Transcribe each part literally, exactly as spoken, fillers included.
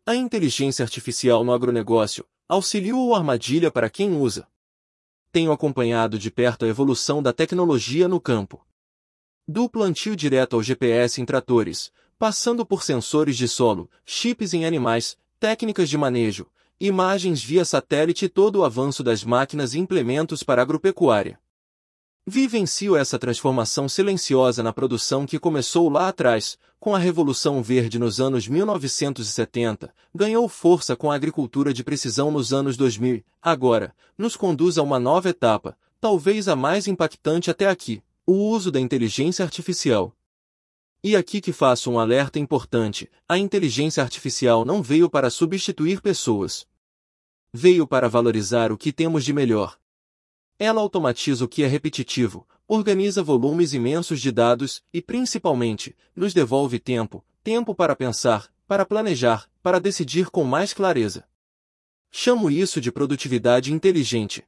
A inteligência artificial no agronegócio auxilia ou armadilha para quem usa? Tenho acompanhado de perto a evolução da tecnologia no campo. Do plantio direto ao G P S em tratores, passando por sensores de solo, chips em animais, técnicas de manejo, imagens via satélite e todo o avanço das máquinas e implementos para a agropecuária. Vivencio essa transformação silenciosa na produção que começou lá atrás, com a Revolução Verde nos anos mil novecentos e setenta, ganhou força com a agricultura de precisão nos anos dois mil, agora, nos conduz a uma nova etapa, talvez a mais impactante até aqui, o uso da inteligência artificial. E aqui que faço um alerta importante, a inteligência artificial não veio para substituir pessoas. Veio para valorizar o que temos de melhor. Ela automatiza o que é repetitivo, organiza volumes imensos de dados e, principalmente, nos devolve tempo, tempo para pensar, para planejar, para decidir com mais clareza. Chamo isso de produtividade inteligente.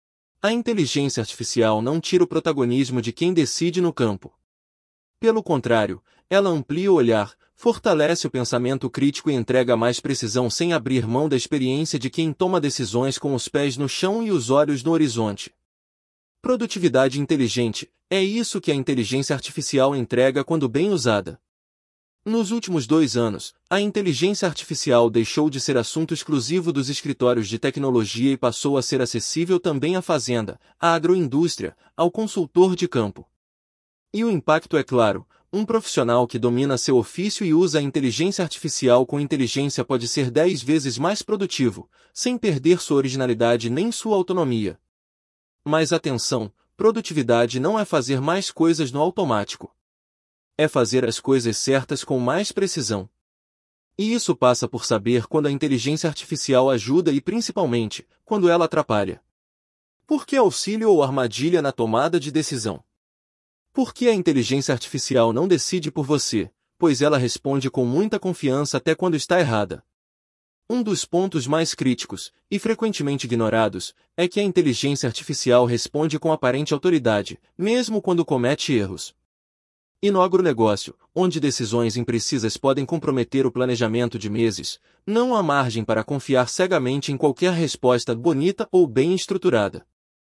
A inteligência artificial não tira o protagonismo de quem decide no campo. Pelo contrário, ela amplia o olhar, fortalece o pensamento crítico e entrega mais precisão sem abrir mão da experiência de quem toma decisões com os pés no chão e os olhos no horizonte. Produtividade inteligente, é isso que a inteligência artificial entrega quando bem usada. Nos últimos dois anos, a inteligência artificial deixou de ser assunto exclusivo dos escritórios de tecnologia e passou a ser acessível também à fazenda, à agroindústria, ao consultor de campo. E o impacto é claro. Um profissional que domina seu ofício e usa a inteligência artificial com inteligência pode ser dez vezes mais produtivo, sem perder sua originalidade nem sua autonomia. Mas atenção, produtividade não é fazer mais coisas no automático. É fazer as coisas certas com mais precisão. E isso passa por saber quando a inteligência artificial ajuda e principalmente, quando ela atrapalha. Por que auxílio ou armadilha na tomada de decisão? Por que a inteligência artificial não decide por você, pois ela responde com muita confiança até quando está errada? Um dos pontos mais críticos, e frequentemente ignorados, é que a inteligência artificial responde com aparente autoridade, mesmo quando comete erros. E no agronegócio, onde decisões imprecisas podem comprometer o planejamento de meses, não há margem para confiar cegamente em qualquer resposta bonita ou bem estruturada.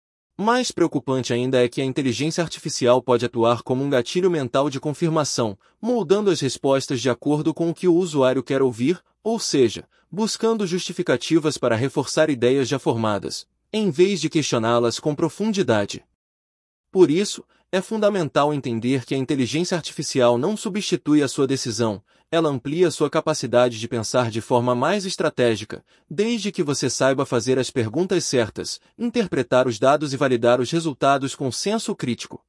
Mais preocupante ainda é que a inteligência artificial pode atuar como um gatilho mental de confirmação, moldando as respostas de acordo com o que o usuário quer ouvir, ou seja, buscando justificativas para reforçar ideias já formadas, em vez de questioná-las com profundidade. Por isso, é fundamental entender que a inteligência artificial não substitui a sua decisão, ela amplia sua capacidade de pensar de forma mais estratégica, desde que você saiba fazer as perguntas certas, interpretar os dados e validar os resultados com senso crítico.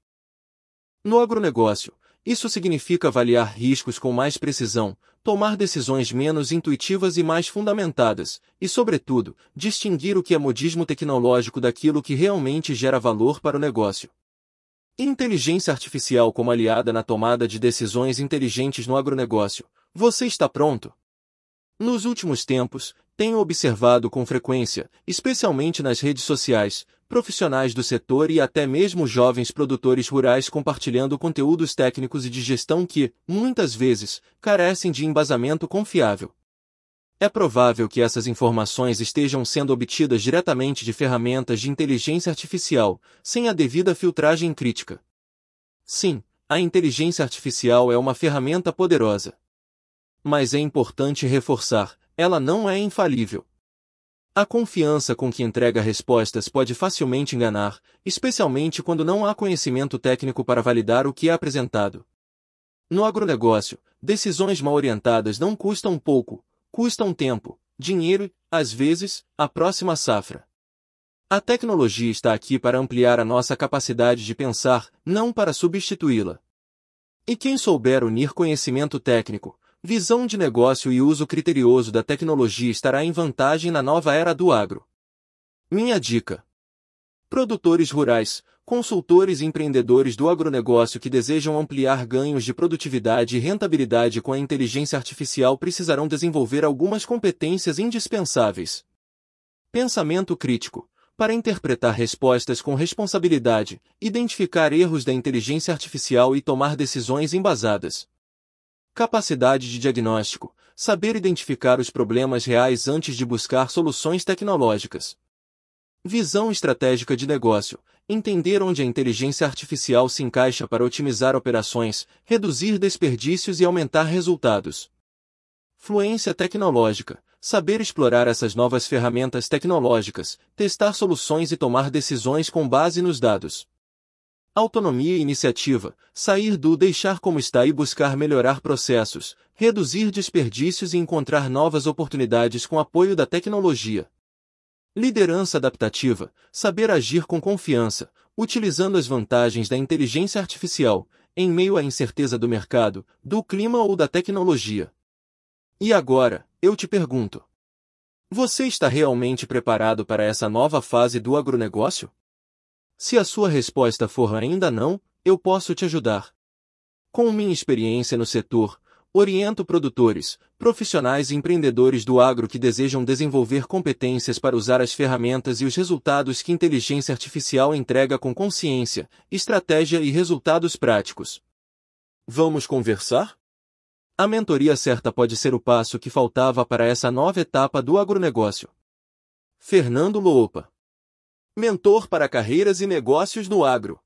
No agronegócio, isso significa avaliar riscos com mais precisão, tomar decisões menos intuitivas e mais fundamentadas, e, sobretudo, distinguir o que é modismo tecnológico daquilo que realmente gera valor para o negócio. Inteligência artificial como aliada na tomada de decisões inteligentes no agronegócio. Você está pronto? Nos últimos tempos, tenho observado com frequência, especialmente nas redes sociais, profissionais do setor e até mesmo jovens produtores rurais compartilhando conteúdos técnicos e de gestão que, muitas vezes, carecem de embasamento confiável. É provável que essas informações estejam sendo obtidas diretamente de ferramentas de inteligência artificial, sem a devida filtragem crítica. Sim, a inteligência artificial é uma ferramenta poderosa. Mas é importante reforçar, ela não é infalível. A confiança com que entrega respostas pode facilmente enganar, especialmente quando não há conhecimento técnico para validar o que é apresentado. No agronegócio, decisões mal orientadas não custam pouco, custam tempo, dinheiro e, às vezes, a próxima safra. A tecnologia está aqui para ampliar a nossa capacidade de pensar, não para substituí-la. E quem souber unir conhecimento técnico, visão de negócio e uso criterioso da tecnologia estará em vantagem na nova era do agro. Minha dica: produtores rurais, consultores e empreendedores do agronegócio que desejam ampliar ganhos de produtividade e rentabilidade com a inteligência artificial precisarão desenvolver algumas competências indispensáveis. Pensamento crítico, para interpretar respostas com responsabilidade, identificar erros da inteligência artificial e tomar decisões embasadas. Capacidade de diagnóstico, saber identificar os problemas reais antes de buscar soluções tecnológicas. Visão estratégica de negócio, entender onde a inteligência artificial se encaixa para otimizar operações, reduzir desperdícios e aumentar resultados. Fluência tecnológica, saber explorar essas novas ferramentas tecnológicas, testar soluções e tomar decisões com base nos dados. Autonomia e iniciativa, sair do deixar como está e buscar melhorar processos, reduzir desperdícios e encontrar novas oportunidades com apoio da tecnologia. Liderança adaptativa, saber agir com confiança, utilizando as vantagens da inteligência artificial, em meio à incerteza do mercado, do clima ou da tecnologia. E agora, eu te pergunto: você está realmente preparado para essa nova fase do agronegócio? Se a sua resposta for ainda não, eu posso te ajudar. Com minha experiência no setor, oriento produtores, profissionais e empreendedores do agro que desejam desenvolver competências para usar as ferramentas e os resultados que inteligência artificial entrega com consciência, estratégia e resultados práticos. Vamos conversar? A mentoria certa pode ser o passo que faltava para essa nova etapa do agronegócio. Fernando Loopa, mentor para carreiras e negócios no agro.